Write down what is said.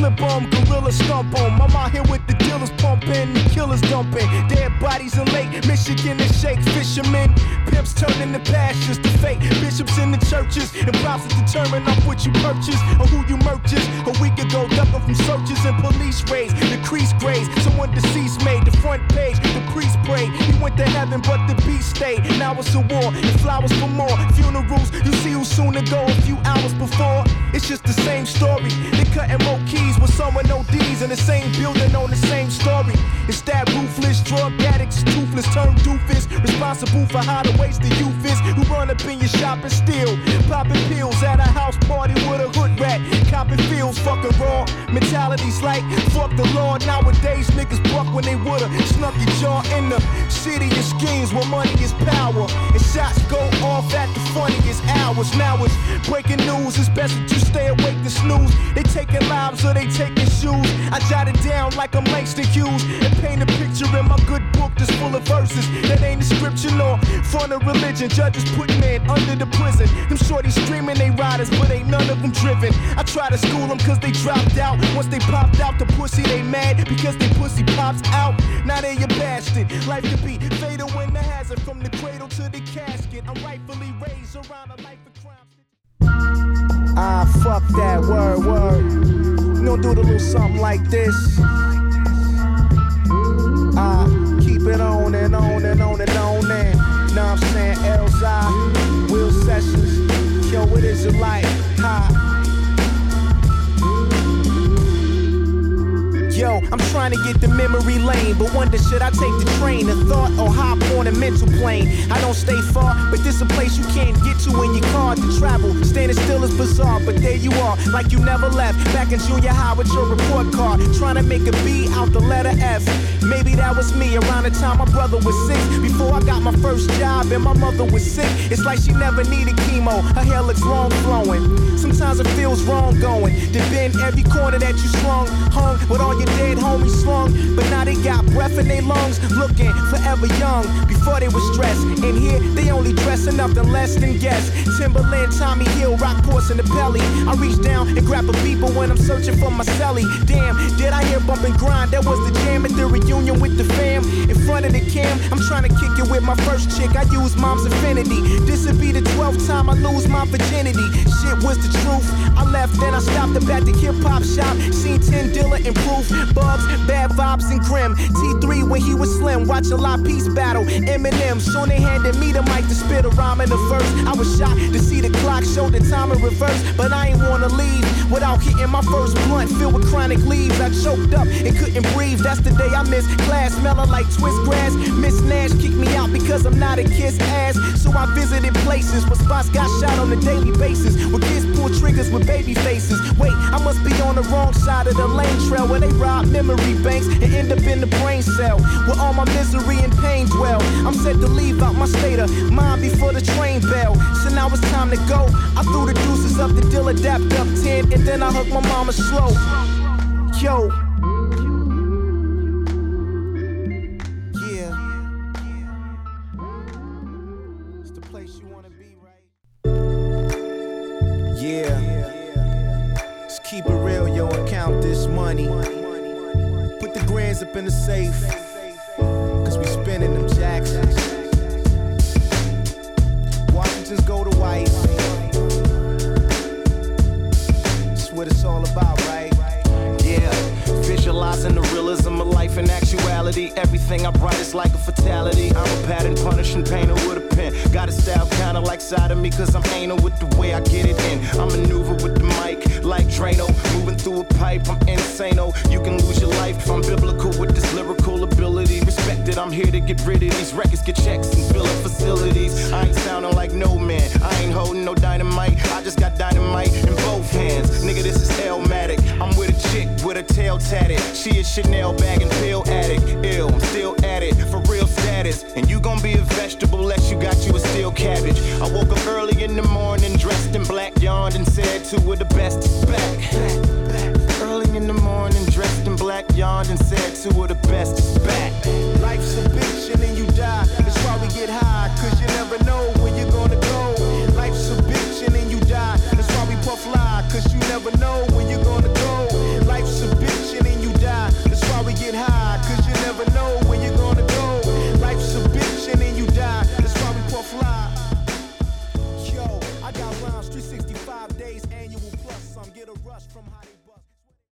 slip on, gorilla stomp on. I'm out here with the dealers pumping, the killers dumping. Dead bodies in Lake Michigan and shake fishermen. Pimps turning the pastures to fake bishops in the churches. And props to determine off what you purchase or who you purchase. A week ago, ducking from searches and police raids. Decreased grades, someone deceased made the front page. The priest prayed, he went to heaven, but the beast stayed. Now it's a war and flowers for more. Funerals, you see who's soon to go a few hours before. It's just the same story. They cutting more keys with someone ODs in the same building on the same story. It's that ruthless drug addicts, toothless term doofus, responsible for how the waste the youth is. Who run up in your shop and steal, popping pills at a house party with a hood rat. Copping feels fucking raw. Mentalities like fuck the law. Nowadays niggas buck when they woulda snuck your jaw in the city of schemes where money is power. And shots go off at the funniest hours. Now it's breaking news. It's best that you stay awake to snooze. They taking lives or they taking shoes. I jot it down like I'm Langston Hughes and paint a picture in my good book that's full of verses that ain't a scripture nor fun of religion. Judges put men under the prison. Them shorties screaming they riders, but ain't none of them driven. I try to school them cause they dropped out. Once they popped out the pussy, they mad because they pussy pops out. Now they a bastard. Life could be fatal when the hazard from the cradle to the casket. I'm rightfully raised around a life of crime. Ah, fuck that, word. We gon' do a little something like this. Keep it on and on and on and on and. Know what I'm saying? Elzai, Will Sessions. Yo, what is it like? Yo, I'm trying to get the memory lane, but wonder should I take the train, a thought, or hop on a mental plane? I don't stay far, but this a place you can't get to in your car to travel. Standing still is bizarre, but there you are, like you never left. Back in junior high with your report card, trying to make a B out the letter F. Maybe that was me around the time my brother was 6. Before I got my first job and my mother was sick. It's like she never needed chemo, her hair looks long flowing. Sometimes it feels wrong going to bend every corner that you hung with all your dead homies slung, but now they got breath in their lungs, looking forever young. Before they was stressed, and here they only dressing nothing less than guests. Timberland, Tommy Hill, Rockports in the belly. I reach down and grab a beeper when I'm searching for my celly. Damn, did I hear bump and grind? That was the jam at the reunion with the fam. In front of the cam, I'm trying to kick it with my first chick. I use mom's affinity. This'll be the 12th time I lose my virginity. Shit was the truth. I left, then I stopped up at the hip hop shop. Seen 10 Dilla and Proof. Bubs, Bad Vibes, and Grim. T3 when he was slim, watch a lot peace battle. Eminem, soon they handed me the mic to spit a rhyme in the verse. I was shocked to see the clock show the time in reverse, but I ain't wanna leave without hitting my first blunt filled with chronic leaves. I choked up and couldn't breathe. That's the day I missed class, smelling like twist grass. Miss Nash kicked me out because I'm not a kiss ass. So I visited places where spots got shot on a daily basis, where kids pull triggers with baby faces. Wait, I must be on the wrong side of the lane trail where they rob memory banks and end up in the brain cell where all my misery and pain dwell. I'm set to leave out my state of mind before the train bell. So now it's time to go. I threw the deuces up the Dilla, dapped up 10, and then I hugged my mama slow. Yo. Yeah. It's the place you wanna be, right? Yeah. Let's keep it real, yo, and count this money. Put the grands up in the safe, cause we spinning them Jacksons. Washington's go to white. That's what it's all about, right? Yeah, visualizing the realism of life in actuality. Everything I write is like a fatality. I'm a pattern punishing painter with a pen. Got a style kinda like side of me, cause I'm anal with the way I get it in. I maneuver with the mic like Drano, moving through a pipe, I'm insane-o. You can lose your life if I'm biblical with this lyrical ability. Respected, I'm here to get rid of these records, get checks and fill up facilities. I ain't sounding like no man, I ain't holding no dynamite. I just got dynamite in both hands. Nigga, this is Elmatic. I'm with a chick with a tail tatted. She a Chanel bag and pill addict. Ill, I'm still at it, for real status. And you gon' be a vegetable unless you got you a steel cabbage. I woke up early in the morning, dressed in black, yawned and said to her the best is back. Early in the morning, dressed in black, yawned and said to her the best is back.